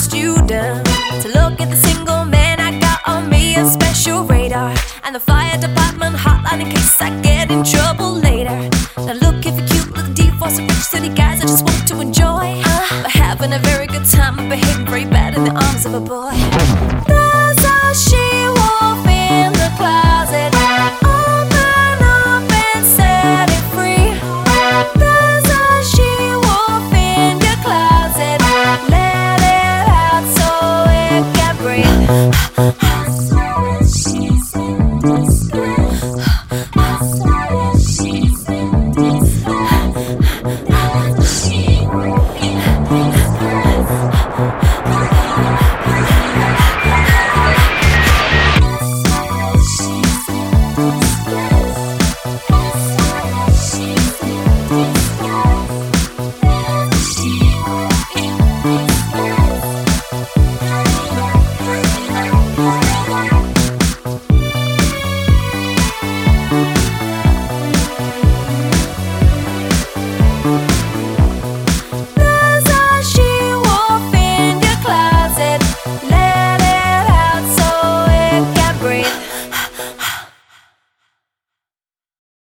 asked you down to look at the single man I got on me, a special radar, and the fire department hotline in case I get in trouble later. Now look, if you're cute, look deep for some rich city guys I just want to enjoy, but having a very good time, behaving very bad in the arms of a boy.